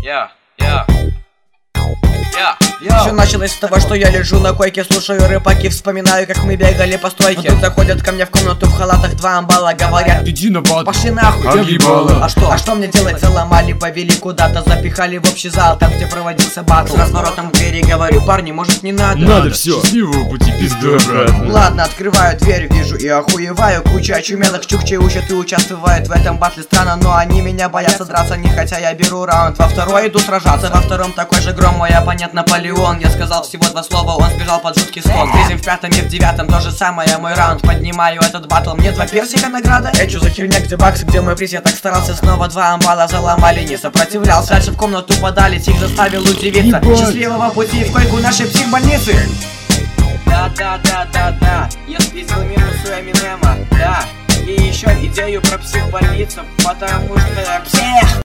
Все началось с того, что я лежу на койке, слушаю рэпаки, вспоминаю, как мы бегали по стройке. Тут заходят ко мне в комнату в халатах два амбала, говорят: иди на бат, пошли нахуй, огибала. А что мне делать? Заломали, повели куда-то, запихали в общий зал, там где проводился батл. С разворотом к двери говорю: парни, может не надо? Надо, все, счастливого пути, пизду обратно. Ладно, открываю дверь, вижу и охуеваю. Куча очумелых чукчей учат и участвуют в этом батле. Странно, но они меня боятся, драться не хотя я беру раунд. Во второй иду сражаться, во втором такой же гром, мой оппонент Наполеон. Я сказал всего два слова, он сбежал под жуткий стон. В третьем, в пятом и в девятом то же самое, мой раунд. Поднимаю этот батл, мне 2 персика награда. Чё за херня, где баксы, где мой приз? Я так старался, снова 2 амбала заломали, не сопротивлялся. Дальше в комнату подались, их заставил удивиться. Ебать. Счастливого пути в койку нашей психбольницы. Да, я спиздил минус у Эминема, да. И еще идею про психбольницу, потому что я псих.